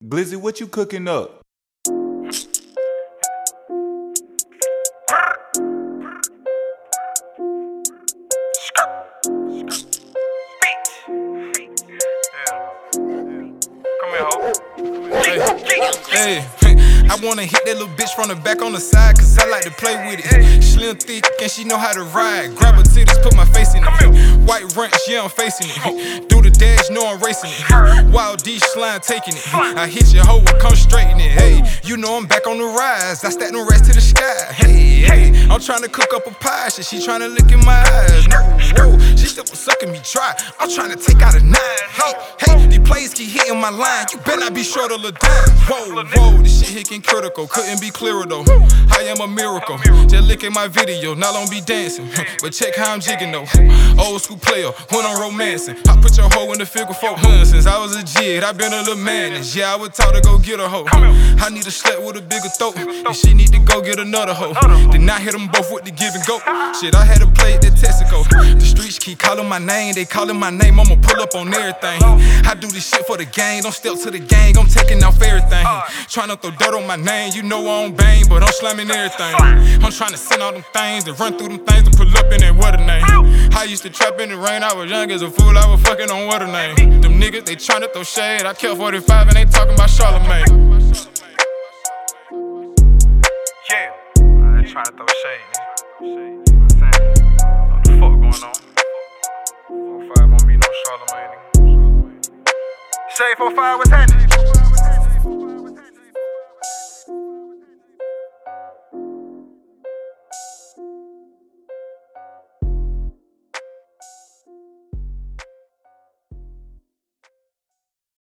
Glizzy, what you cooking up? Hey, I wanna hit that little bitch from the back on the side, cause I like to play with it. Slim, thick, and she know how to ride. Grab her titties, put my face in it. White ranch, yeah, I'm facing it. Do the dash, know I'm racing it. Wild D slime taking it. I hit your hoe and come straight in it. Hey, you know I'm back on the rise. I stack them rats to the sky. Hey, I'm tryna cook up a pie. She tryna look in my eyes. No, whoa, she still sucking me dry. I'm tryna take out a 9. Hey, these plays keep hitting my line. You better not be short of a dime. Whoa, this shit hitting critical. Couldn't be clearer though. I am a miracle. Just look at my video. Not on be dancing, but check how I'm jigging though. Old school player, when I'm romancing. I put your hoe in the figure 400 since I was a jit. I been a little manage. Yeah, I was taught to go get a hoe. I need a slut with a bigger throat, and she need to go get another hoe. Then I hit them both with the give and go. Shit, I had to play at that Texaco. The streets keep calling my name, they calling my name. I'ma pull up on everything. I do this shit for the gang, don't step to the gang. I'm taking off everything. Tryna throw dirt on my name, you know I don't bang, but I'm slamming everything. I'm tryna send all them things and run through them things and pull up in that what a name. I used to trap in the rain, I was young as a fool, I was fucking on what a name. Them niggas, they tryna throw shade, I kept 45 and they talking about Charlemagne. Yeah, I ain't tryna throw shade, nigga. What the fuck going on? 45 won't be no Charlemagne, nigga. Shade 45, what's happening?